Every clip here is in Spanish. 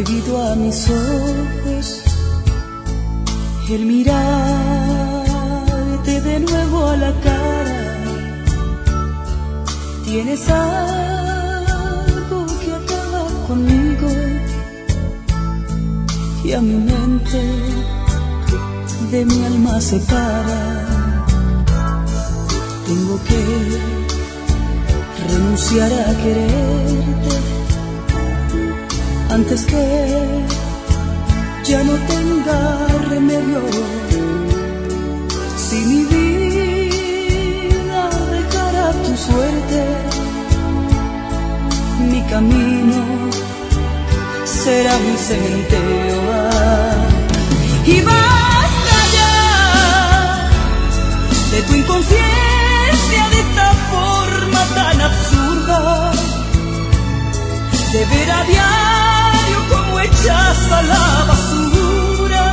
prohibido a mis ojos el mirarte de nuevo a la cara. Tienes algo que acaba conmigo y a mi mente de mi alma separa. Tengo que renunciar a quererte antes que ya no tenga remedio. Si mi vida dejara tu suerte, mi camino será mi cementerio. Y basta ya de tu inconsciencia, de esta forma tan absurda, de ver a diario como echas a la basura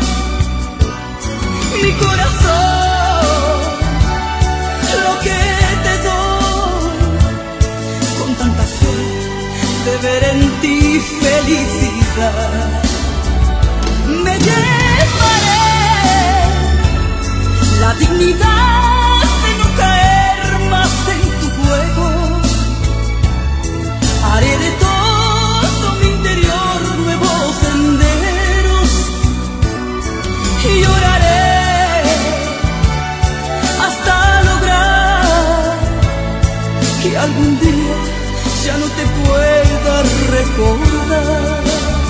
mi corazón, lo que te doy con tanta fe de ver en ti felicidad. Me llevaré la dignidad de no caer más en tu juego. Haré de todo mi interior nuevos senderos y lloraré hasta lograr que algún día ya no te pueda recordar.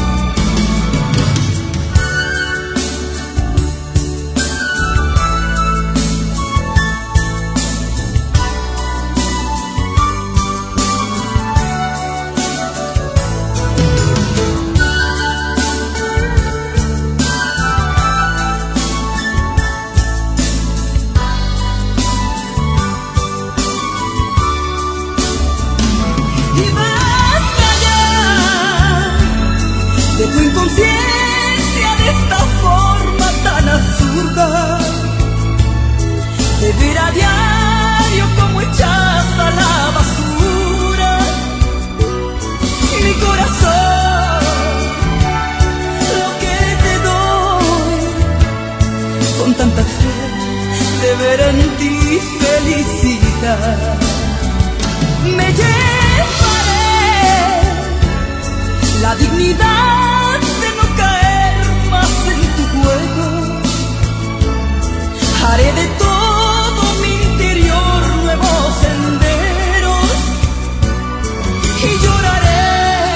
De tu inconsciencia, de esta forma tan absurda, de ver a diario como echas a la basura mi corazón, lo que te doy con tanta fe de ver en ti felicidad. Me llevaré la dignidad de no caer más en tu juego. Haré de todo mi interior nuevos senderos y lloraré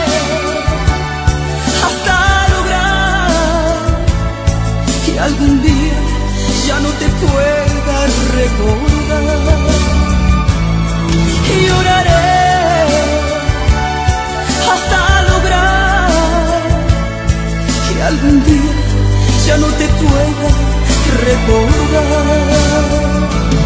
hasta lograr que algún día ya no te pueda recordar. Y lloraré hasta algún día ya no te pueda recordar.